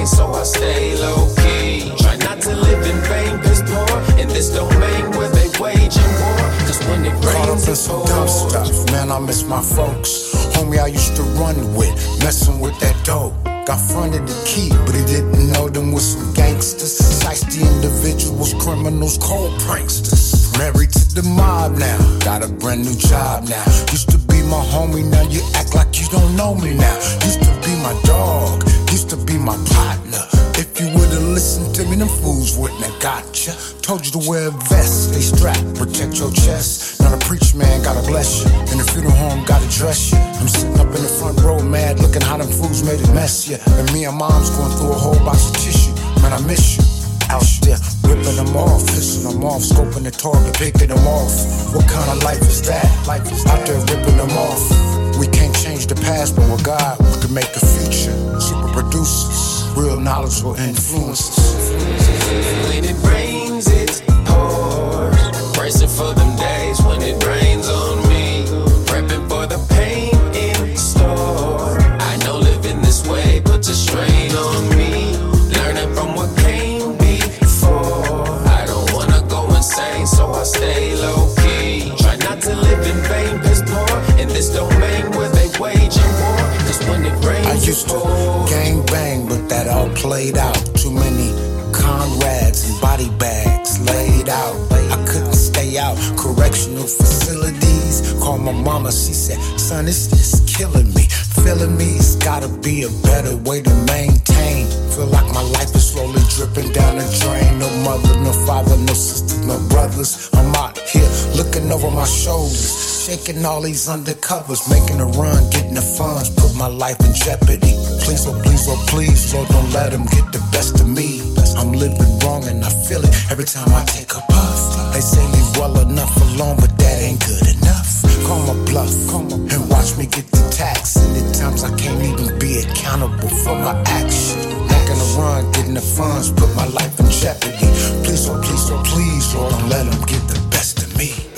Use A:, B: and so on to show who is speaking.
A: insane, so I stay low-key. Try not to live in vain, piss poor in this domain where they waging war. Cause when it
B: Caught
A: rains,
B: up in
A: it
B: some dumb stuff, man, I miss my folks. Homie I used to run with, messing with that dope. Got fronted the key, but he didn't know them was some gangsters. Shiesty individuals, criminals, cold pranksters. Married to the mob now, got a brand new job now. Used to be my homie, now you act like you don't know me now. Used to be my dog, used to be my partner. If you would've listened to me, them fools wouldn't have got ya. Told you to wear a vest, stay strapped, protect your chest. Now the preacher man gotta bless you, and the funeral home gotta dress you. I'm sitting up in the front row mad, looking how them fools made it mess, yeah. And me and mom's going through a whole box of tissue. Man, I miss you. Out there, ripping them off, pissing them off, scoping the target, picking them off. What kind of life is that? Out there ripping them off. We can't change the past, but with God, we can make the future. Super producers, real knowledgeable influencers.
A: when it rains, it pours. Bracing for them days when it rains on me. Prepping for the pain in store. I know living this way puts a strain on me. Learning from what came before. I don't wanna go insane, so I stay low-key. Try not to live in vain, piss poor in this domain where they waging war. Cause when it rains,
B: I used to gang bang, but that all played out. Too many Conrads and body bags laid out. I couldn't stay out. Correctional facilities. Called my mama, she said, son, it's just killing me. Feeling me, it's gotta be a better way to maintain. Feel like my life is slowly dripping down the drain. No mother, no father, no sisters, no brothers. I'm out here looking over my shoulders, shaking all these undercovers, making a run, getting the funds, put my life in jeopardy. Please, oh please, oh please, Lord, don't let them get the best of me. I'm living wrong and I feel it every time I take a puff. They say leave well enough alone, but that ain't good enough. Call my bluff, and watch me get the tax. And at times I can't even be accountable for my actions. Making a run, getting the funds, put my life in jeopardy. Please, oh please, Lord, don't let them get the best of me.